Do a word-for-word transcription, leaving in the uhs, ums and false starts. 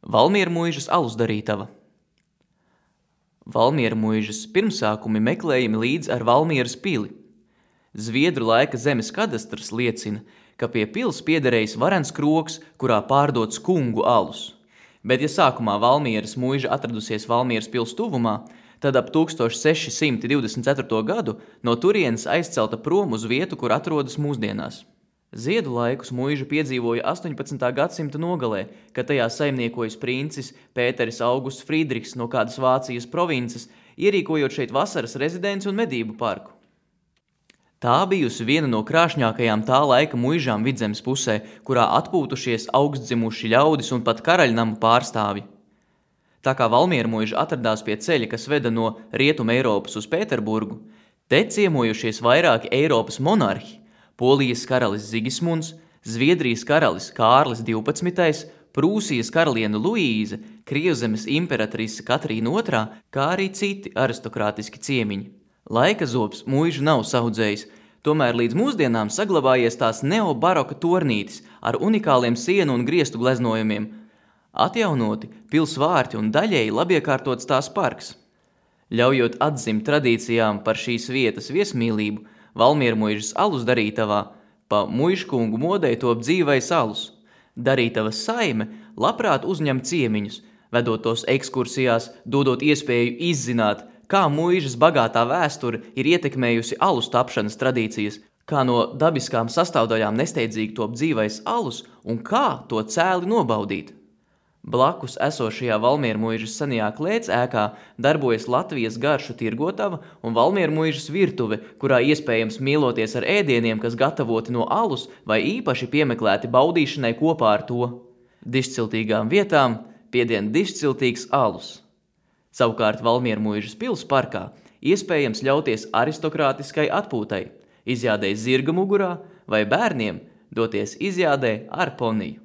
Valmiermuižas alusdarītava. Valmiermuižas pirmsākumi meklējami līdz ar Valmieras pili. Zviedru laika zemes kadastrs liecina, ka pie pils piederējis varens krogs, kurā pārdots kungu alus. Bet ja sākumā Valmieras muiža atradusies Valmieras pils tuvumā, tad ap tūkstoš seši simti divdesmit ceturto gadu no turienes aizcelta prom uz vietu, kur atrodas mūsdienās. Ziedu laikus muiža piedzīvoja astoņpadsmitā gadsimta nogalē, kad tajā saimniekojas princis Pēteris Augusts Frīdrichs no kādas Vācijas provinces, ierīkojot šeit vasaras rezidenci un medību parku. Tā bijusi viena no krāšņākajām tā laika muižām Vidzemes pusē, kurā atpūtušies augstdzimuši ļaudis un pat karaļnamu pārstāvji. Tā kā Valmiermuiža atradās pie ceļa, kas veda no Rietuma Eiropas uz Pēterburgu, te ciemojušies vairāki Eiropas monarhi, Polijas karalis Zigismunds, Zviedrijas karalis Kārlis divpadsmitais, Prūsijas karaliene Luīze, Krievzemes imperatrise Katrīna otrā, kā arī citi aristokrātiski ciemiņi. Laika zobs muižu nav saudzējis, tomēr līdz mūsdienām saglabājies tās neobaroka tornītis ar unikāliem sienu un griestu gleznojumiem. Atjaunoti pils vārti un daļēji labiekārtots tās parks. Ļaujot atzimt tradīcijām par šīs vietas viesmīlību, Valmiermuižas alus darītavā pa muižkungu modei top dzīvais alus. Darītavas saime labprāt uzņem ciemiņus, vedot tos ekskursijās, dodot iespēju izzināt, kā muižas bagātā vēsture ir ietekmējusi alus tapšanas tradīcijas, kā no dabiskām sastāvdaļām nesteidzīgi top dzīvais alus un kā to cēli nobaudīt. Blakus esošajā Valmiermuižas senajā klēts ēkā darbojas Latvijas garšu tirgotava un Valmiermuižas virtuve, kurā iespējams mīloties ar ēdieniem, kas gatavoti no alus vai īpaši piemeklēti baudīšanai kopā ar to. Dišciltīgām vietām piedien dišciltīgs alus. Savukārt Valmiermuižas pils parkā iespējams ļauties aristokrātiskai atpūtai, izjādei zirga mugurā vai bērniem doties izjādē ar poniju.